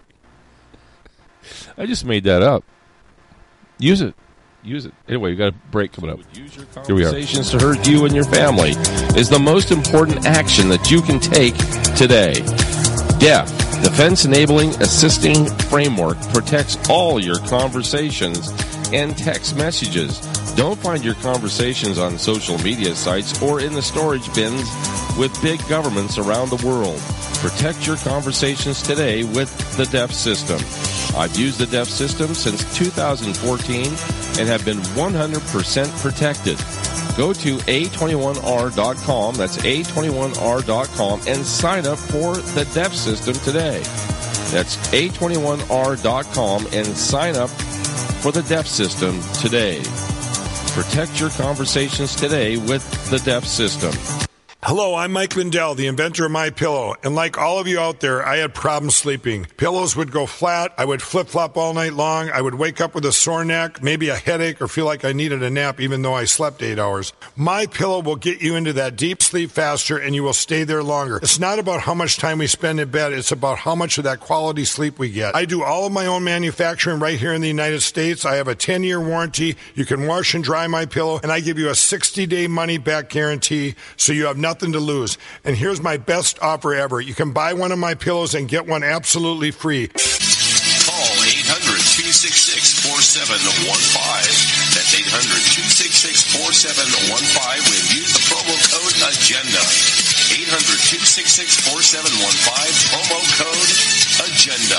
I just made that up. Use it. Use it. Anyway, we got a break coming up. Use your Here we are. Conversations to hurt you and your family is the most important action that you can take today. D E F, Defense Enabling Assisting Framework, protects all your conversations and text messages. Don't find your conversations on social media sites or in the storage bins with big governments around the world. Protect your conversations today with the D E F system. I've used the D E F system since two thousand fourteen and have been one hundred percent protected. Go to A twenty-one R dot com, that's A twenty-one R dot com, and sign up for the D E F system today. That's A twenty-one R dot com and sign up for the D E F system today. Protect your conversations today with the D E F system. Hello, I'm Mike Lindell, the inventor of MyPillow, and like all of you out there, I had problems sleeping. Pillows would go flat, I would flip-flop all night long, I would wake up with a sore neck, maybe a headache, or feel like I needed a nap even though I slept eight hours. MyPillow will get you into that deep sleep faster, and you will stay there longer. It's not about how much time we spend in bed, it's about how much of that quality sleep we get. I do all of my own manufacturing right here in the United States. I have a ten-year warranty. You can wash and dry MyPillow, and I give you a sixty-day money-back guarantee, so you have nothing to lose. And here's my best offer ever. You can buy one of my pillows and get one absolutely free. Call eight hundred, two six six, four seven one five. That's eight hundred, two six six, four seven one five when use the promo code AGENDA. eight hundred, two six six, four seven one five, promo code AGENDA.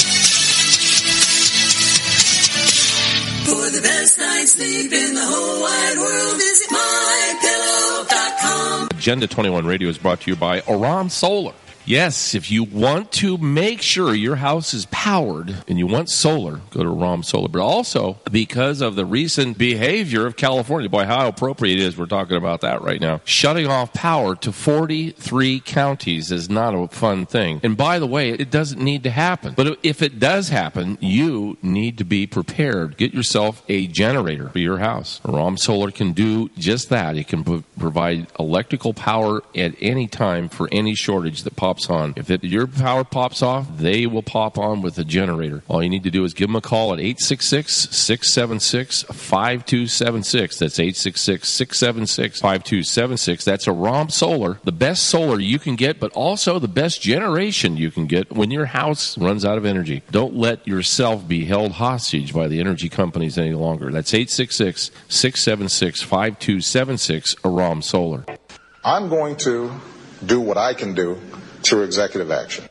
For the best night's sleep in the whole wide world, visit my pillow dot com. Agenda twenty-one Radio is brought to you by Aram Solar. Yes, if you want to make sure your house is powered and you want solar, go to Aram Solar. But also, because of the recent behavior of California, boy, how appropriate it is we're talking about that right now. Shutting off power to forty-three counties is not a fun thing. And by the way, it doesn't need to happen. But if it does happen, you need to be prepared. Get yourself a generator for your house. Aram Solar can do just that. It can pro- provide electrical power at any time for any shortage that pops on. If it, your power pops off, they will pop on with a generator. All you need to do is give them a call at eight six six, six seven six, five two seven six. That's eight six six, six seven six, five two seven six. That's Aram Solar, the best solar you can get, but also the best generation you can get when your house runs out of energy. Don't let yourself be held hostage by the energy companies any longer. That's eight six six, six seven six, five two seven six, Aram Solar. I'm going to do what I can do through executive action.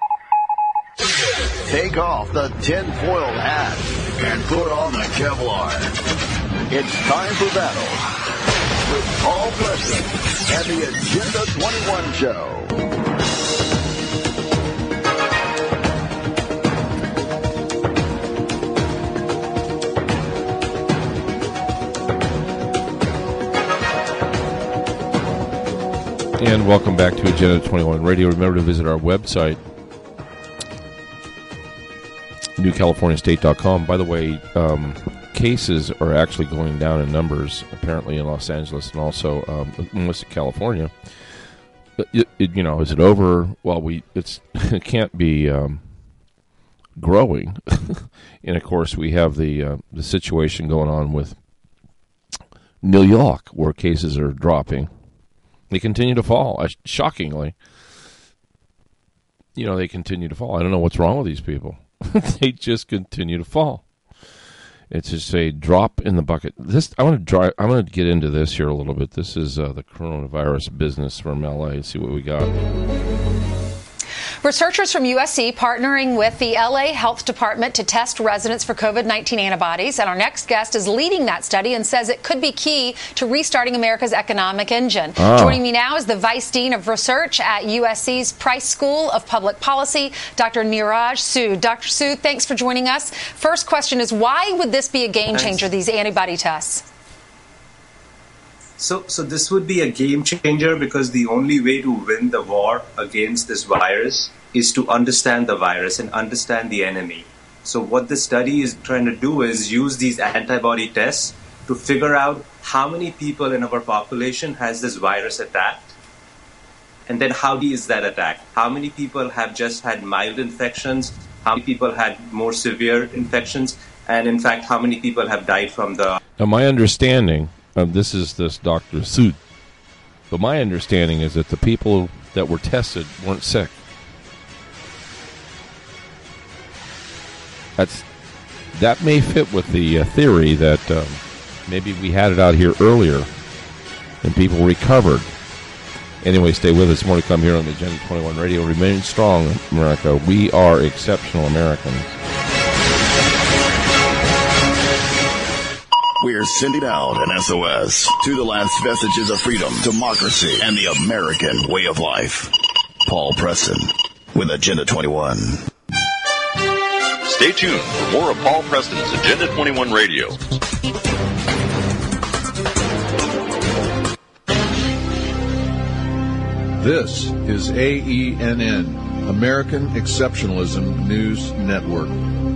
Take off the tinfoil hat and put on the Kevlar. It's time for battle with Paul Preston and the Agenda twenty-one Show. And welcome back to Agenda twenty-one Radio. Remember to visit our website, new california state dot com. By the way, um, cases are actually going down in numbers, apparently in Los Angeles and also um, most of California. It, it, you know, is it over? Well, we it's it can't be um, growing. And, of course, we have the uh, the situation going on with New York where cases are dropping. They continue to fall, uh, shockingly. You know, they continue to fall. I don't know what's wrong with these people. They just continue to fall. It's just a drop in the bucket. This I want to try. I'm going to get into this here a little bit. This is uh, the coronavirus business from L A. See what we got. Researchers from U S C partnering with the L A Health Department to test residents for COVID nineteen antibodies. And our next guest is leading that study and says it could be key to restarting America's economic engine. Oh. Joining me now is the Vice Dean of Research at U S C's Price School of Public Policy, Doctor Neeraj Sood. Doctor Sood, thanks for joining us. First question is, why would this be a game changer, these antibody tests? So, so this would be a game changer because the only way to win the war against this virus is to understand the virus and understand the enemy. So what the study is trying to do is use these antibody tests to figure out how many people in our population has this virus attacked And then how deep is that attack? How many people have just had mild infections? How many people had more severe infections? And in fact, how many people have died from the... Now, my understanding, of this is this Doctor Sood, but my understanding is that the people that were tested weren't sick. That's That may fit with the uh, theory that um, maybe we had it out here earlier and people recovered. Anyway, stay with us. More to come here on the Agenda twenty-one Radio. Remain strong, America. We are exceptional Americans. We're sending out an S O S to the last vestiges of freedom, democracy, and the American way of life. Paul Preston with Agenda twenty-one. Stay tuned for more of Paul Preston's Agenda twenty-one Radio. This is A E N N, American Exceptionalism News Network.